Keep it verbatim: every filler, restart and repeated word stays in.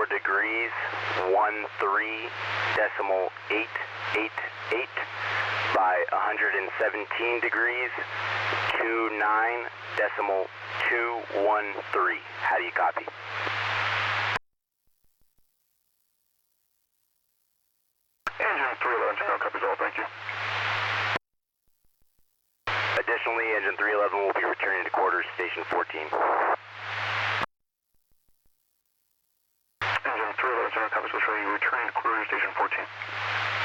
degrees, one three decimal eight eight eight by one hundred seventeen degrees, two nine decimal two one three. How do you copy? Engine three eleven, Chicago copies all, thank you. Additionally, engine three eleven will be returning to quarters, station fourteen. Engine three eleven, Chicago copies will show you returning to quarters, station fourteen.